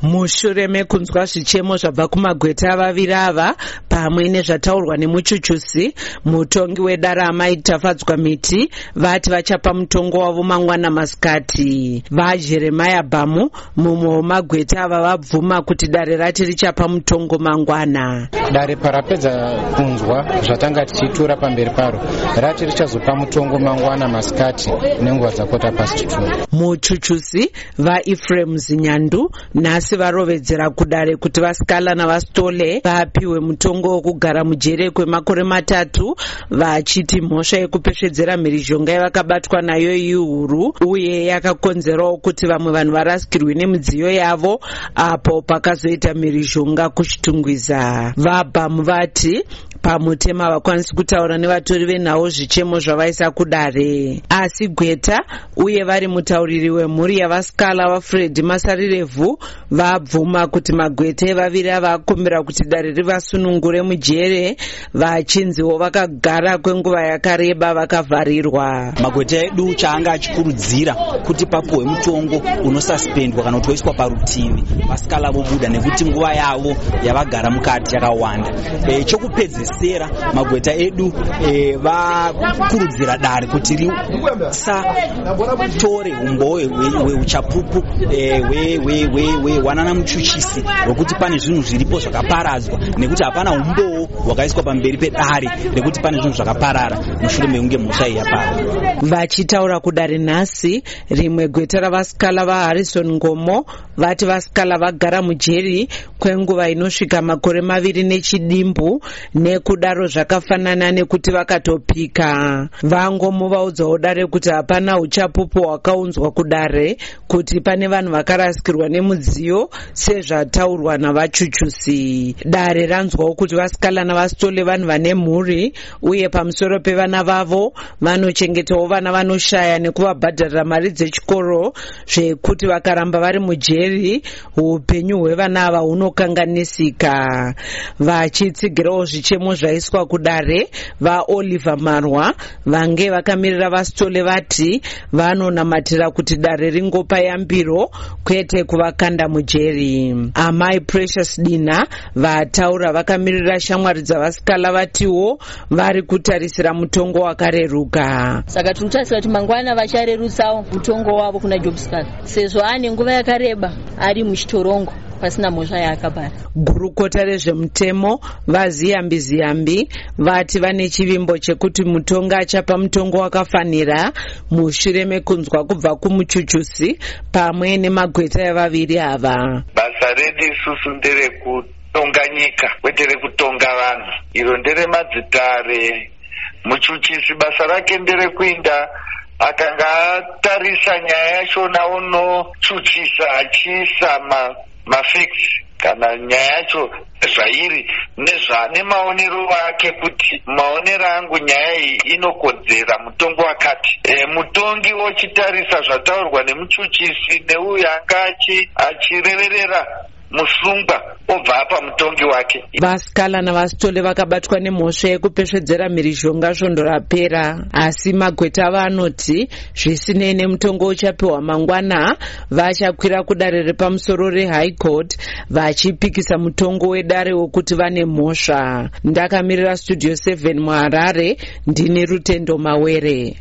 Mushure mekunzwa zvichemo zvabva kumagweta vaviri ava pamwe nezvataurwa nemuchuchusi, mutongi wedare Amai Tafadzwa Miti vati vachapa mutongo wavo mangwana masikati. VaJeremiah Bhamu mumwe wemagweta ava vabvuma kuti dare rati richapa mutongo mangwana. Dare parapedza kunzwa zvatanga tichitura pamberi paro rati richazopa mutongo mangwana masikati nenguva dzakota pasi 2. Muchuchusi vaEphraim Zinyandu nhasi varovedzera kudare kuti vasikala navasitole vapiwe mutongo wokugara mujere kwemakore 3 vachiti mhosva yekupesvedzera mhirizhonga yavakabatwa nayo ihuru uye yakakonzerawo kuti vamwe vanhu varasikirwe nemidziyo yavo apo pakazoita mhirizhonga kuchitungwiza. VaBhamu vati pamutemo havakwanisi kutaura nevatori venhau zvichemo zvavaisa kudare, asi gweta uye vari mutauriri wemhuri yavasikala vaFred Masarirevhu vabvuma kuti magweta evaviri ava akumbira kuti dare rivasunungure mujere, vachinziwo vakagara kwenguva yakareba vakavharirwa. Magweta edu chaanga achikurudzira kuti papuwe mutongo unosuspendwa kana kuti woiswa parutivi vasikala vobuda nekuti nguva yavo yavagara mukati yakawanda. Chokupedzisira magweta edu vakurudzira dare kuti risatore umboo hweuchapupu hwewanana muchuchisi hwekuti pane zvinhu zviripo zvakaparadzwa nekuti hapana umboo hwakaiswa pamberi pedare nekuti pane zvinhu zvakaparara mushure mekunge mhosva iyi yapara. Vachitaura kudare nhasi, rimwe gweta ravasikala vaHarrison Ngomo vati vasikala vagara mujeri kwenguva inosvika makore 2 nechidimbu, nekudaro zvakafanana nekuti vakatopika. VaNgomo vaudzawo dare kuti hapana uchapupu hwakaunzwa kudare, kuti pane vanhu vakarasikirwa nemudziyo sezvataurwa navachuchusi. Dare ranzwawo kuti vasikala navasitole vanhu vane mhuri uye pamusoro pevana vavo vanochengetawo vana vanoshaya nekuvabhadharira mari dzechikoro, zvekuti vakaramba vari mujeri upenyu hwevana ava hunokanganisika. Vachitsigirawo zvichemo zvaiswa kudare, vaOliver Marwa vange vakamirira vasitole vati vanonamatira kuti dare ringopa yambiro kwete kuvakanda mujeri. Amai Precious Dina vataura vakamirira shamwari dzavasikala vatiwo vari kutarisira mutongo wakareruka. Saka turikutarisira kuti mangwana vacharerutsawo mutongo wavo kuna Jobscala sezvo ane nguva yakareba ari muchitorongo pasina mhosva yaakabara. Gurukota rezvemutemo vaZiyambi vati vane chivimbo chekuti mutonga achapa mutongo wakafanira mushure mekunzwa kubva kumuchuchusi pamwe nemagweta evaviri ava. Basa redu isusu nderekutonga nyika kwete rekutonga vanhu. Iro nderemadzitare. Muchuchisi basa rake nderekuinda akanga atarisa nyaya yacho naonochuchisa achiisa mafiksi kana nyaya yacho zvairi nemaonero ake kuti maonero angu nyaya iyi inokodzera mutongo wakati. Mutongi wochitarisa zvataurwa nemuchuchisi neuyo anga achireverera musungwa obva apa mutongi wake. Vasikala navasitole vakabatwa nemhosva yekupesvedzera mhirizhonga svondo rapera, asi magweta vanoti zvisinei nemutongo uchapiwa mangwana vachakwira kudare repamusoro reHigh Court vachipikisa mutongo wedare wokuti vane mhosva. Ndakamirira Studio 7 muHarare, ndini Rutendo Mawere.